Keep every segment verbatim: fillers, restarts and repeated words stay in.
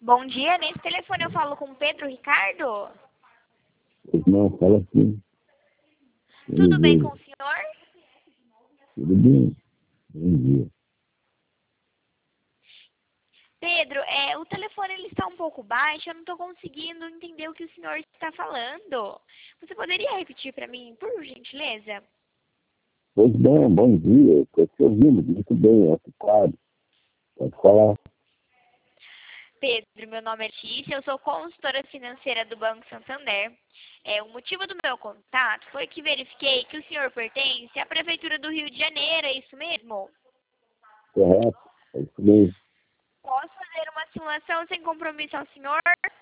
Bom dia, nesse telefone eu falo com Pedro Ricardo. Não, fala assim. Tudo bem com o senhor? Tudo bem? Bom dia. Pedro, é, o telefone ele está um pouco baixo, eu não estou conseguindo entender o que o senhor está falando. Você poderia repetir para mim, por gentileza? Pois bem, bom dia. Estou te ouvindo muito bem, é claro. Pode falar. Pedro, meu nome é Tícia, eu sou consultora financeira do Banco Santander. É, o motivo do meu contato foi que verifiquei que o senhor pertence à Prefeitura do Rio de Janeiro, é isso mesmo? Correto? É isso mesmo. Posso fazer uma simulação sem compromisso ao senhor?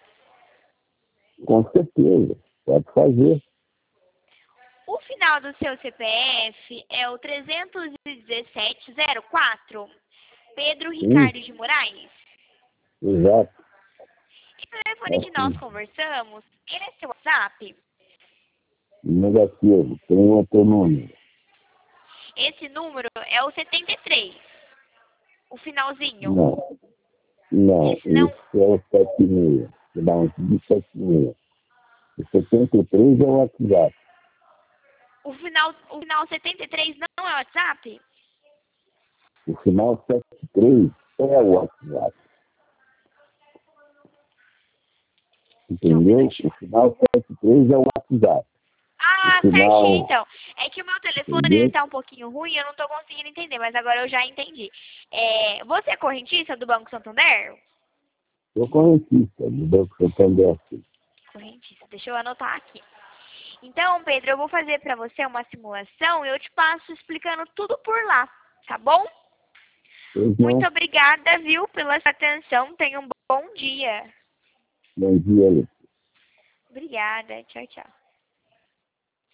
Com certeza. Pode fazer. O final do seu C P F é o trezentos e dezessete zero quatro. Pedro Sim, Ricardo de Moraes. exato. Esse telefone É que nós assim. conversamos, ele é seu WhatsApp? Negativo. Tem outro número. Esse número é o setenta e três. O finalzinho. Não. Não. Esse não. Esse é o sete seis. Que dá um de sete seis. O setenta e três é o WhatsApp. O final, o final setenta e três não é WhatsApp? O final setenta e três é o WhatsApp. Só um Entendeu? minutinho. O final setenta e três é o WhatsApp. O Ah, certinho final, então. É que o meu telefone ele entendeu? tá um pouquinho ruim, eu não tô conseguindo entender, mas agora eu já entendi. É, você é correntista do Banco Santander? Sou correntista do Banco Santander. Correntista, deixa eu anotar aqui. Então, Pedro, eu vou fazer para você uma simulação e eu te passo explicando tudo por lá, tá bom? Pois Muito não. obrigada, viu, pela sua atenção. Tenha um bom dia. Bom dia, Alex. Obrigada. Tchau, tchau.